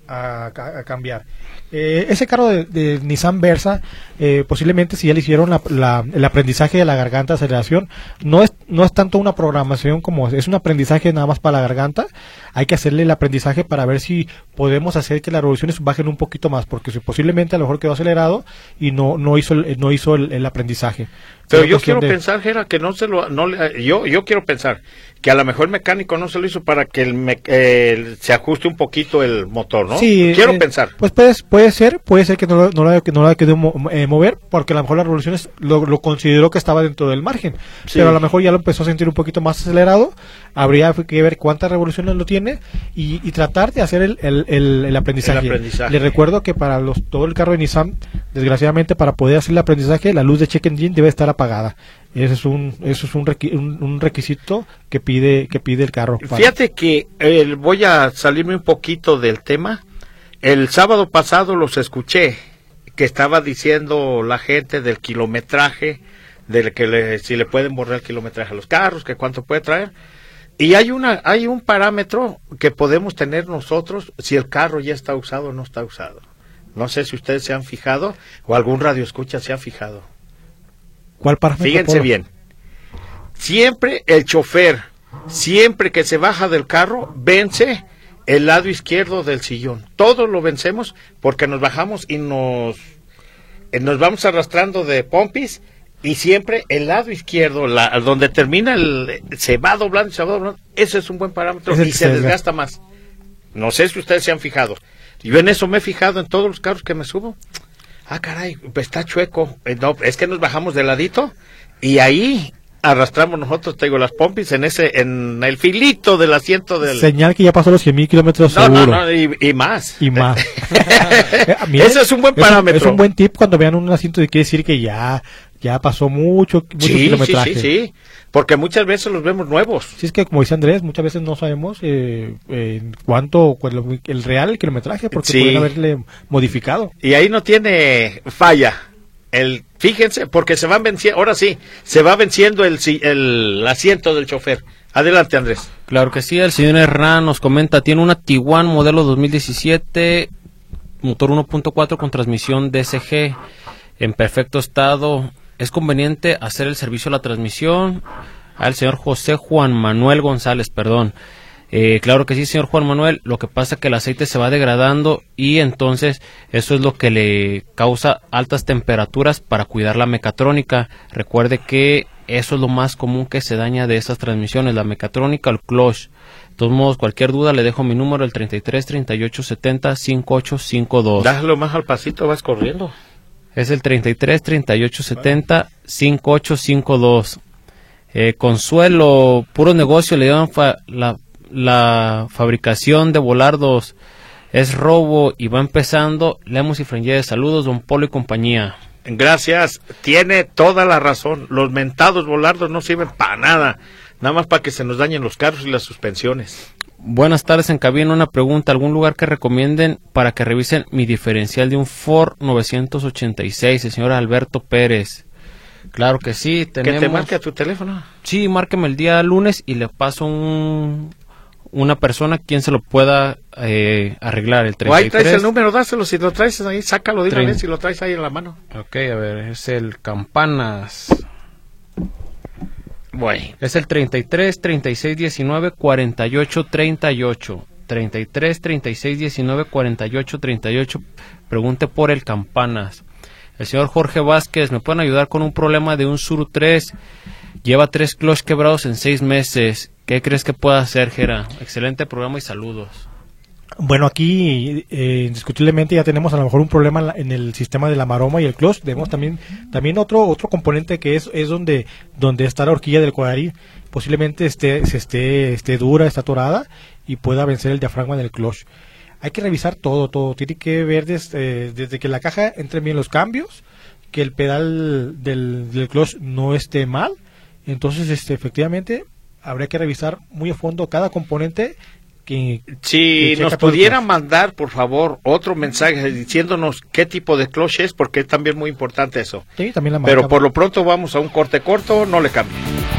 a cambiar. Ese carro de Nissan Versa, posiblemente si ya le hicieron el aprendizaje de la garganta, aceleración, no es tanto una programación como es un aprendizaje nada más para la garganta. Hay que hacerle el aprendizaje para ver si podemos hacer que las revoluciones bajen un poquito más, porque si posiblemente a lo mejor quedó acelerado y no hizo el aprendizaje. Pero yo quiero pensar, Gera, que yo quiero pensar que a lo mejor el mecánico no se lo hizo para que se ajuste un poquito el motor, ¿no? Sí, quiero pensar. Pues puede ser que no la quedó mover, porque a lo mejor las revoluciones lo consideró que estaba dentro del margen, Sí. pero a lo mejor ya lo empezó a sentir un poquito más acelerado. Habría que ver cuántas revoluciones lo tiene y tratar de hacer el aprendizaje. El aprendizaje. Le recuerdo que para todo el carro de Nissan, desgraciadamente, para poder hacer el aprendizaje, la luz de check engine debe estar apagada. Ese es un requisito que pide el carro. Fíjate que voy a salirme un poquito del tema. El sábado pasado los escuché que estaba diciendo la gente del kilometraje, si le pueden borrar el kilometraje a los carros, que cuánto puede traer. Y hay un parámetro que podemos tener nosotros si el carro ya está usado o no está usado. No sé si ustedes se han fijado o algún radioescucha se ha fijado. ¿Cuál parámetro? Fíjense Polo? bien. Siempre el chofer, siempre que se baja del carro, vence el lado izquierdo del sillón. Todos lo vencemos porque nos bajamos y nos vamos arrastrando de pompis, y siempre el lado izquierdo, donde termina se va doblando. Ese es un buen parámetro y se desgasta más. No sé si ustedes se han fijado. Yo en eso me he fijado en todos los carros que me subo. Caray, pues está chueco. No, es que nos bajamos de ladito y ahí arrastramos nosotros, te digo, las pompis en el filito del asiento del... Señal que ya pasó los 100,000 kilómetros seguro. No, y más. Y más. Ese es un buen parámetro. Es un buen tip cuando vean un asiento de quiere decir que ya pasó mucho kilometraje. Sí, porque muchas veces los vemos nuevos. Sí, es que como dice Andrés, muchas veces no sabemos cuánto el real kilometraje, porque pueden haberle modificado. Y ahí no tiene falla. Fíjense, porque se van venciendo, ahora sí, se va venciendo el asiento del chofer. Adelante, Andrés. Claro que sí, el señor Herrán nos comenta, tiene una Tiguan modelo 2017, motor 1.4 con transmisión DSG, en perfecto estado. ¿Es conveniente hacer el servicio de la transmisión? Al señor José Juan Manuel González, perdón. Claro que sí, señor Juan Manuel, lo que pasa es que el aceite se va degradando y entonces eso es lo que le causa altas temperaturas. Para cuidar la mecatrónica, recuerde que eso es lo más común que se daña de esas transmisiones, la mecatrónica o el clutch. De todos modos, cualquier duda le dejo mi número, el 33 38 70 5852. Déjalo más al pasito, vas corriendo. Es el 33 38 70 5852. Consuelo, puro negocio, le llaman la fabricación de volardos es robo y va empezando. Lemus y Frangé, saludos, don Polo y compañía. Gracias, tiene toda la razón. Los mentados volardos no sirven para nada más para que se nos dañen los carros y las suspensiones. Buenas tardes, en cabina una pregunta, ¿algún lugar que recomienden para que revisen mi diferencial de un Ford 986? El señor Alberto Pérez. Claro que sí, tenemos... ¿Que te marque a tu teléfono? Sí, márqueme el día lunes y le paso una persona quien se lo pueda arreglar, el 33. O ahí traes el número, dáselo, si lo traes ahí, sácalo de una vez, si lo traes ahí en la mano. Ok, a ver, es el Campanas. Bueno. Es el 33 36 19 48 38. 33 36 19 48 38. Pregunte por el Campanas. El señor Jorge Vázquez, ¿me pueden ayudar con un problema de un Suru 3? Lleva 3 clutch quebrados en 6 meses. ¿Qué crees que pueda hacer, Gera? Excelente programa y saludos. Bueno, aquí indiscutiblemente ya tenemos a lo mejor un problema en el sistema de la maroma y el clutch. Tenemos también otro componente que es donde está la horquilla del Codarí. Posiblemente esté dura, está atorada y pueda vencer el diafragma del clutch. Hay que revisar todo. Tiene que ver desde que la caja entre bien los cambios, que el pedal del clutch no esté mal. Entonces, efectivamente, habría que revisar muy a fondo cada componente. Si nos pudiera mandar, por favor, otro mensaje diciéndonos qué tipo de clutch es, porque es también muy importante eso. Sí, también la marca. Pero por lo pronto vamos a un corte corto, no le cambie.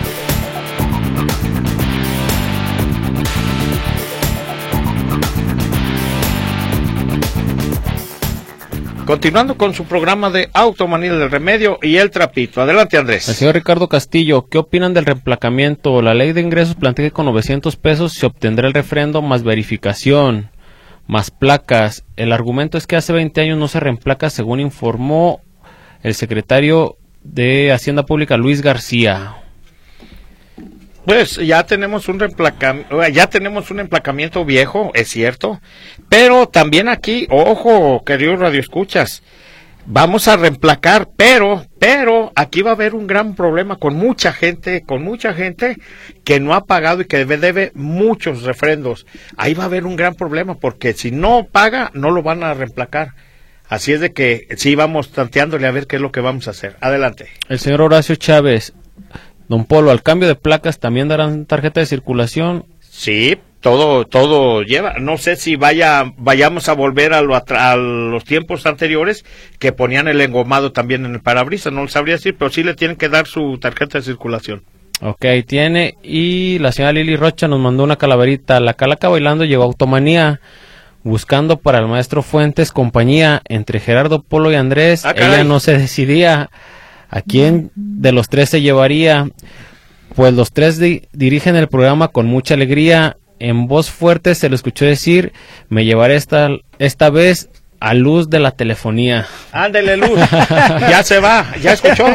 Continuando con su programa de Automanía del Remedio y el Trapito. Adelante, Andrés. El señor Ricardo Castillo, ¿qué opinan del reemplacamiento? La ley de ingresos plantea que con 900 pesos se obtendrá el refrendo más verificación, más placas. El argumento es que hace 20 años no se reemplaca, según informó el secretario de Hacienda Pública, Luis García. Pues ya tenemos un emplacamiento viejo, es cierto, pero también aquí, ojo, queridos radioescuchas, vamos a reemplacar, pero aquí va a haber un gran problema con mucha gente que no ha pagado y que debe muchos refrendos. Ahí va a haber un gran problema porque si no paga, no lo van a reemplacar. Así es de que sí vamos tanteándole a ver qué es lo que vamos a hacer. Adelante. El señor Horacio Chávez. Don Polo, ¿al cambio de placas también darán tarjeta de circulación? Sí, todo lleva. No sé si vayamos a volver a los tiempos anteriores que ponían el engomado también en el parabrisas. No lo sabría decir, pero sí le tienen que dar su tarjeta de circulación. Ok, tiene. Y la señora Lili Rocha nos mandó una calaverita. La Calaca Bailando llegó a Automanía buscando para el maestro Fuentes compañía entre Gerardo, Polo y Andrés. Ella no se decidía a quién de los tres se llevaría. Pues los tres dirigen el programa con mucha alegría. En voz fuerte se lo escuchó decir: me llevaré esta vez a Luz de la telefonía. Ándele, Luz. Ya se va, ya escuchó.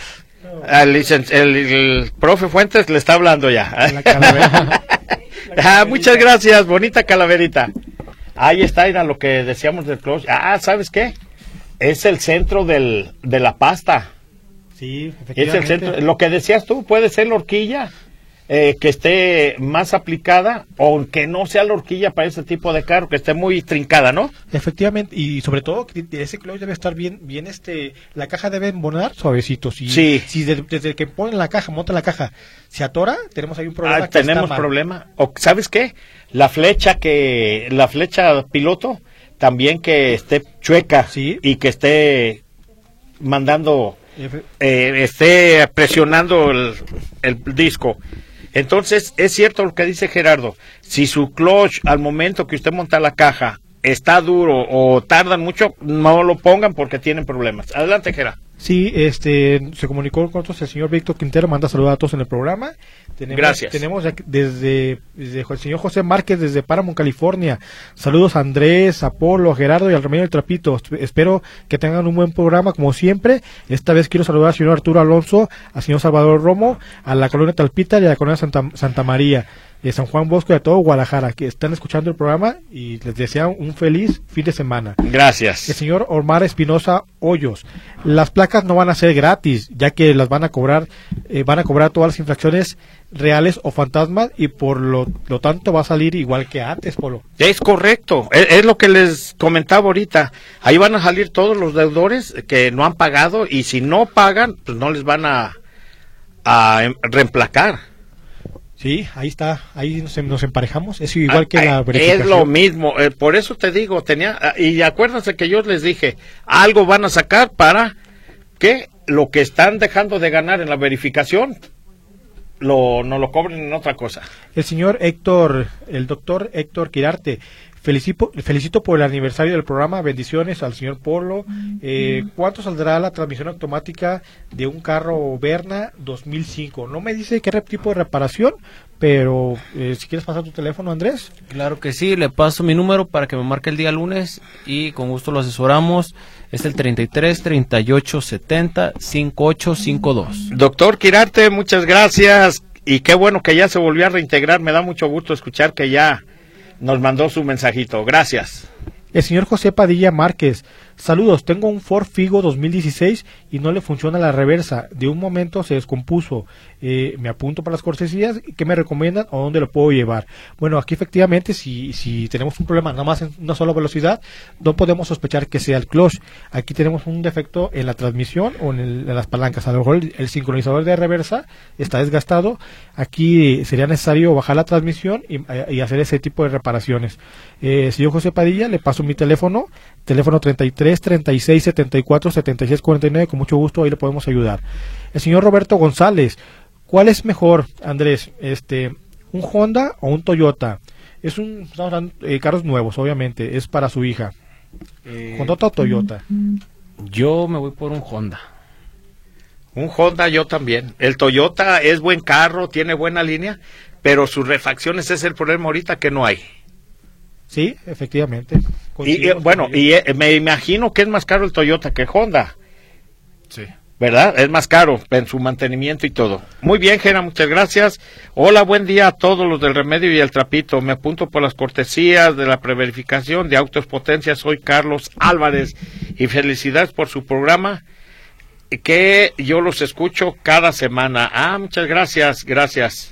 El profe Fuentes le está hablando ya. Muchas gracias, bonita calaverita. Ahí está, era lo que decíamos del clutch. ¿Sabes qué? Es el centro de la pasta. Sí, es el centro. Lo que decías tú, puede ser la horquilla que esté más aplicada, o que no sea la horquilla para ese tipo de carro, que esté muy trincada, ¿no? Efectivamente, y sobre todo ese clutch debe estar bien, la caja debe embonar suavecito. Si desde que ponen la caja, montan la caja, se atora, tenemos ahí un problema. Tenemos problema. O ¿sabes qué? La flecha piloto también que esté chueca, ¿sí? Y que esté mandando, esté presionando el disco. Entonces, es cierto lo que dice Gerardo. Si su clutch, al momento que usted monta la caja, está duro o tardan mucho, no lo pongan porque tienen problemas. Adelante, Gerardo. Sí, se comunicó con nosotros el señor Víctor Quintero, manda saludos a todos en el programa. Gracias. Tenemos desde el señor José Márquez desde Paramount, California. Saludos a Andrés, a Polo, a Gerardo y al Remedio del Trapito. Espero que tengan un buen programa como siempre. Esta vez quiero saludar al señor Arturo Alonso, al señor Salvador Romo, a la colonia Talpita y a la colonia Santa María, de San Juan Bosco y a todo Guadalajara, que están escuchando el programa y les desean un feliz fin de semana. Gracias. El señor Omar Espinosa Hoyos: las placas no van a ser gratis, ya que las van a cobrar todas las infracciones reales o fantasmas, y por lo tanto va a salir igual que antes, Polo. Es correcto, es lo que les comentaba ahorita. Ahí van a salir todos los deudores que no han pagado, y si no pagan, pues no les van a reemplacar. Sí, ahí está, ahí nos emparejamos, es igual que la verificación. Es lo mismo, por eso te digo, y acuérdense que yo les dije, algo van a sacar para que lo que están dejando de ganar en la verificación, no lo cobren en otra cosa. El doctor Héctor Quirarte: felicito por el aniversario del programa, bendiciones al señor Polo. ¿Cuánto saldrá la transmisión automática de un carro Berna 2005? No me dice qué tipo de reparación, pero si quieres pasar tu teléfono, Andrés. Claro que sí, le paso mi número para que me marque el día lunes y con gusto lo asesoramos. Es el 33 38 70 5852. Doctor Quirarte, muchas gracias. y qué bueno que ya se volvió a reintegrar. Me da mucho gusto escuchar que ya nos mandó su mensajito. Gracias. El señor José Padilla Márquez, saludos, tengo un Ford Figo 2016 y no le funciona la reversa, de un momento se descompuso, me apunto para las cortesías, ¿qué me recomiendan o dónde lo puedo llevar? Bueno, aquí efectivamente si tenemos un problema nada más en una sola velocidad, no podemos sospechar que sea el clutch, aquí tenemos un defecto en la transmisión o en las palancas, a lo mejor el sincronizador de reversa está desgastado, aquí sería necesario bajar la transmisión y hacer ese tipo de reparaciones. Señor José Padilla, le paso mi teléfono 33 36 74 76 49, con mucho gusto ahí le podemos ayudar. El señor Roberto González, ¿cuál es mejor, Andrés? ¿Un Honda o un Toyota? Estamos hablando de carros nuevos, obviamente, es para su hija. ¿Honda o Toyota? Yo me voy por un Honda. Un Honda yo también. El Toyota es buen carro, tiene buena línea, pero sus refacciones es el problema ahorita que no hay. Sí, efectivamente. Me imagino que es más caro el Toyota que el Honda. Sí. ¿Verdad? Es más caro en su mantenimiento y todo. Muy bien, Gera, muchas gracias. Hola, buen día a todos los del Remedio y el Trapito. Me apunto por las cortesías de la preverificación de Autos Potencia. Soy Carlos Álvarez y felicidades por su programa, que yo los escucho cada semana. Muchas gracias, gracias.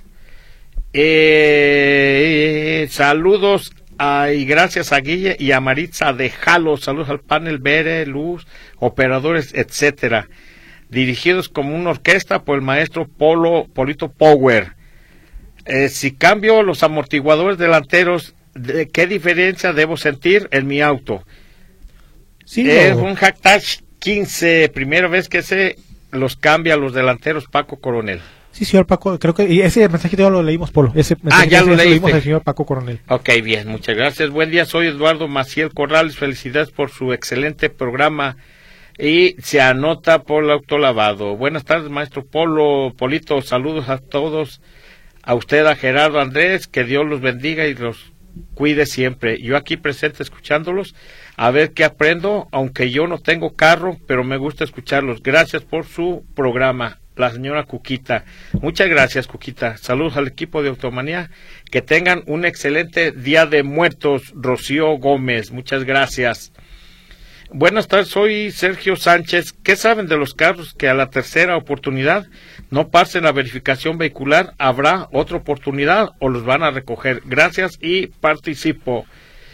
Saludos y gracias a Guille y a Maritza de Jalo. Saludos al panel, Bere, Luz, operadores, etcétera. Dirigidos como una orquesta por el maestro Polito Power. Si cambio los amortiguadores delanteros, ¿qué diferencia debo sentir en mi auto? Sí, es un Hacktach 15, primera vez que se los cambia los delanteros, Paco Coronel. Sí, señor Paco, creo que y ese mensajito ya lo leímos, Polo. Ya lo leímos al señor Paco Coronel. Ok, bien, muchas gracias. Buen día, soy Eduardo Maciel Corrales. Felicidades por su excelente programa y se anota por el autolavado. Buenas tardes, maestro Polito, saludos a todos. A usted, a Gerardo, Andrés, que Dios los bendiga y los cuide siempre. Yo aquí presente escuchándolos, a ver qué aprendo, aunque yo no tengo carro, pero me gusta escucharlos. Gracias por su programa. La señora Cuquita. Muchas gracias, Cuquita. Saludos al equipo de Automanía. Que tengan un excelente Día de Muertos, Rocío Gómez. Muchas gracias. Buenas tardes, soy Sergio Sánchez. ¿Qué saben de los carros que a la tercera oportunidad no pasen la verificación vehicular? ¿Habrá otra oportunidad o los van a recoger? Gracias y participo.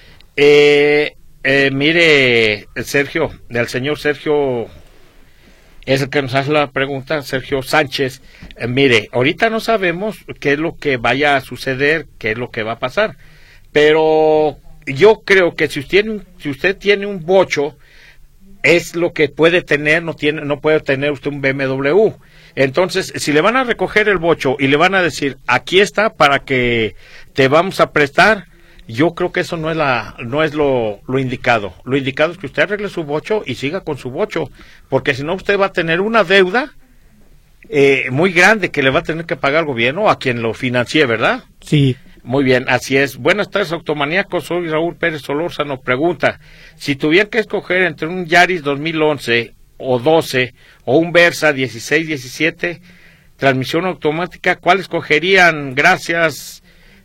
Mire, Sergio, del señor Sergio... es el que nos hace la pregunta, Sergio Sánchez. Mire, ahorita no sabemos qué es lo que vaya a suceder, qué es lo que va a pasar, pero yo creo que si usted tiene un bocho, es lo que puede tener, no puede tener usted un BMW. Entonces, si le van a recoger el bocho y le van a decir, aquí está para que te vamos a prestar, yo creo que eso no es lo indicado. Lo indicado es que usted arregle su bocho y siga con su bocho, porque si no usted va a tener una deuda muy grande que le va a tener que pagar al gobierno o a quien lo financie, ¿verdad? Sí. Muy bien, así es. Buenas tardes, automaníacos. Soy Raúl Pérez Solórzano. Pregunta, si tuvieran que escoger entre un Yaris 2011 o 12 o un Versa 16-17, transmisión automática, ¿cuál escogerían? Gracias.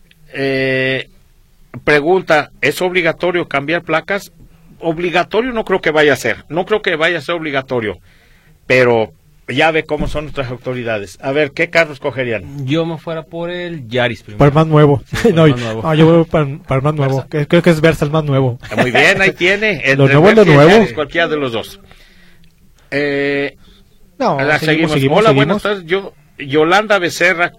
Pregunta, ¿es obligatorio cambiar placas? Obligatorio no creo que vaya a ser, obligatorio, pero ya ve cómo son nuestras autoridades. A ver, ¿qué carro escogerían? Yo me fuera por el Yaris primero. Por el más nuevo. Sí, yo voy para el más nuevo. Creo que es Versa el más nuevo. Muy bien, ahí tiene. Lo nuevo es lo nuevo. Yaris, cualquiera de los dos. Seguimos. Hola, buenas tardes. Yolanda Becerra.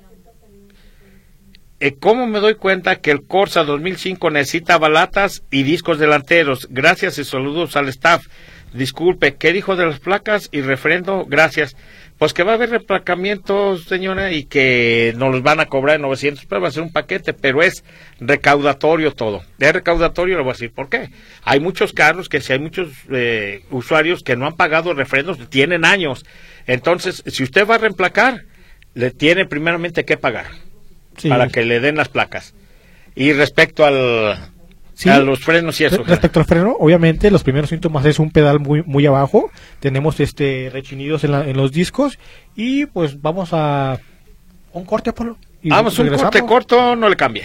¿Cómo me doy cuenta que el Corsa 2005 necesita balatas y discos delanteros? Gracias y saludos al staff. Disculpe, ¿qué dijo de las placas y refrendo? Gracias. Pues que va a haber replacamientos, señora, y que nos los van a cobrar en 900 pesos, va a ser un paquete, pero es recaudatorio todo. Es recaudatorio, le voy a decir por qué. Hay muchos carros que si hay muchos usuarios que no han pagado refrendos, tienen años. Entonces, si usted va a reemplacar, le tiene primeramente que pagar. Sí, para que le den las placas. Y respecto a los frenos y eso. Respecto al freno, obviamente los primeros síntomas es un pedal muy abajo, tenemos rechinidos en los discos y pues vamos a un corte, Polo. Y Vamos un regresamos. corte corto, no le cambie.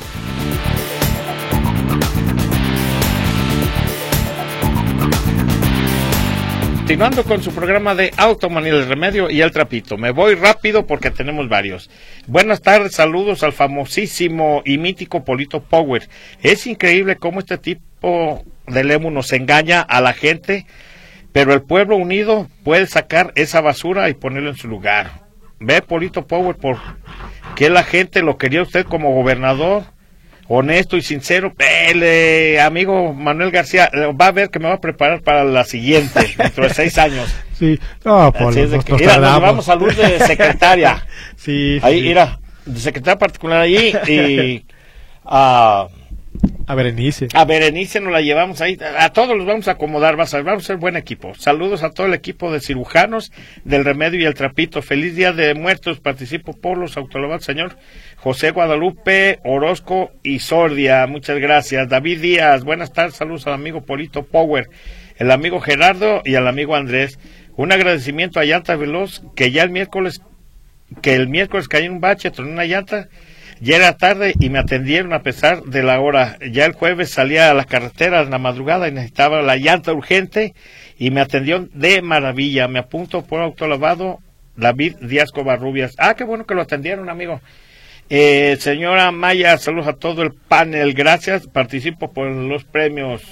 Continuando con su programa de Automanía del Remedio y el Trapito. Me voy rápido porque tenemos varios. Buenas tardes, saludos al famosísimo y mítico Polito Power. Es increíble cómo este tipo de Lemu nos engaña a la gente, pero el pueblo unido puede sacar esa basura y ponerlo en su lugar. Ve, Polito Power, por que la gente lo quería usted como gobernador, honesto y sincero. Amigo Manuel García, va a ver que me va a preparar para la siguiente, dentro de 6 años. Sí, no, Polo, Así es de nos que, mira, nos tardamos. llevamos a Luz de secretaria. Sí, Ahí, sí. mira, de secretaria particular ahí, y A Berenice. a Berenice nos la llevamos ahí. A todos los vamos a acomodar, vamos a ser buen equipo. Saludos a todo el equipo de cirujanos del Remedio y el Trapito. Feliz Día de Muertos. Participo por los autolavados, señor José Guadalupe, Orozco y Sordia. Muchas gracias. David Díaz, buenas tardes. Saludos al amigo Polito Power, el amigo Gerardo y al amigo Andrés. Un agradecimiento a Llanta Veloz, que ya el miércoles cayó en un bache, tronó una llanta. Ya era tarde y me atendieron a pesar de la hora. Ya el jueves salía a la carretera en la madrugada y necesitaba la llanta urgente y me atendieron de maravilla. Me apunto por autolavado, David Díaz Covarrubias. Qué bueno que lo atendieron, amigo. Señora Maya, saludos a todo el panel. Gracias, participo por los premios.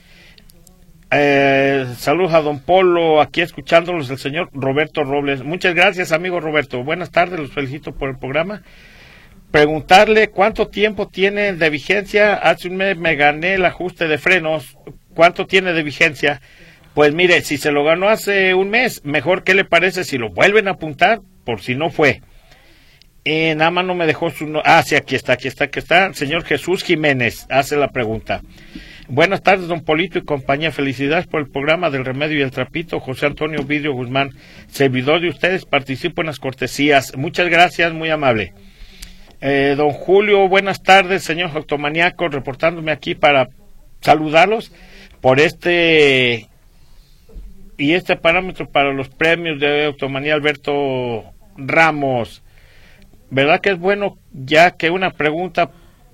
Saludos a don Polo, aquí escuchándolos, el señor Roberto Robles. Muchas gracias, amigo Roberto. Buenas tardes, los felicito por el programa. Preguntarle cuánto tiempo tiene de vigencia. Hace un mes me gané el ajuste de frenos. ¿Cuánto tiene de vigencia? Pues mire, si se lo ganó hace un mes, mejor, ¿qué le parece si lo vuelven a apuntar? Por si no fue. Nada más no me dejó su... sí, aquí está. Señor Jesús Jiménez hace la pregunta. Buenas tardes, don Polito y compañía. Felicidades por el programa del Remedio y el Trapito. José Antonio Vidrio Guzmán, servidor de ustedes, participo en las cortesías. Muchas gracias, muy amable. Don Julio, buenas tardes, señor Automaníaco, reportándome aquí para saludarlos por este parámetro para los premios de Automanía Alberto Ramos. ¿Verdad que es bueno ya que una pregunta?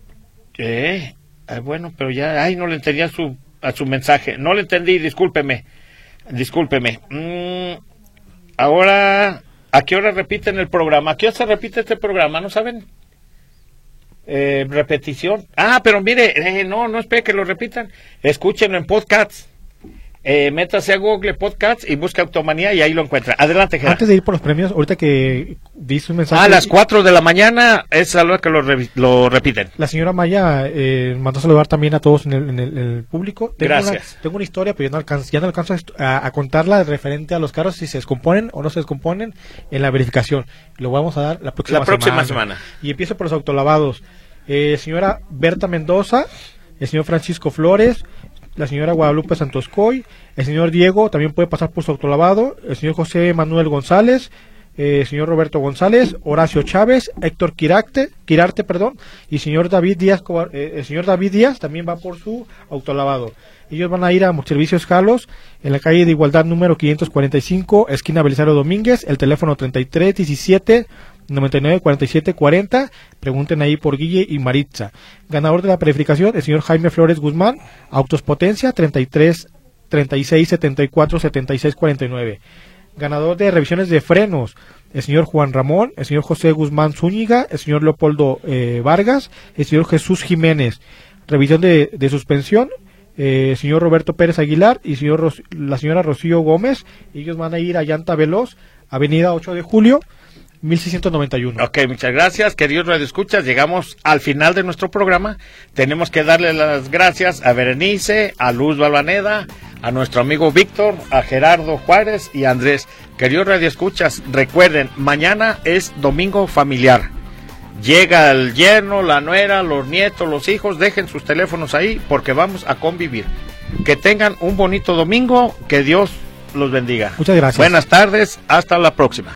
Bueno, pero ya, no le entendí a su mensaje, no le entendí, discúlpeme. Ahora, ¿a qué hora repiten el programa? ¿A qué hora se repite este programa? ¿No saben? Repetición. Pero mire, no espere que lo repitan. Escúchenlo en podcasts. Métase a Google Podcasts y busca Automanía y ahí lo encuentra. Adelante, Gerardo. Antes de ir por los premios, ahorita que dice un mensaje... A las 4 de la mañana es a la hora que lo repiten. La señora Maya mandó a saludar también a todos en el público. Gracias. Tengo una historia, pero ya no alcanzo a contarla referente a los carros, si se descomponen o no se descomponen en la verificación. Lo vamos a dar la próxima semana. Y empiezo por los autolavados. Señora Berta Mendoza, el señor Francisco Flores, la señora Guadalupe Santoscoy, el señor Diego también puede pasar por su autolavado, el señor José Manuel González, señor Roberto González, Horacio Chávez, Héctor Quirarte, y señor David Díaz, el señor David Díaz también va por su autolavado. Ellos van a ir a Servicios Carlos, en la calle de Igualdad número 545, esquina Belisario Domínguez, el teléfono 3317 994740. Pregunten ahí por Guille y Maritza. Ganador de la verificación, el señor Jaime Flores Guzmán, Autos Potencia 33 36 74 76 49. Ganador de revisiones de frenos, el señor Juan Ramón, el señor José Guzmán Zúñiga, el señor Leopoldo Vargas, el señor Jesús Jiménez. Revisión de suspensión, señor Roberto Pérez Aguilar y la señora Rocío Gómez. Ellos van a ir a Llanta Veloz, avenida 8 de Julio 1691. Ok, muchas gracias, queridos radioescuchas. Llegamos al final de nuestro programa. Tenemos que darle las gracias a Berenice, a Luz Balvaneda, a nuestro amigo Víctor, a Gerardo Juárez y a Andrés. Queridos radioescuchas, recuerden, mañana es domingo familiar. Llega el yerno, la nuera, los nietos, los hijos, dejen sus teléfonos ahí porque vamos a convivir. Que tengan un bonito domingo, que Dios los bendiga. Muchas gracias. Buenas tardes, hasta la próxima.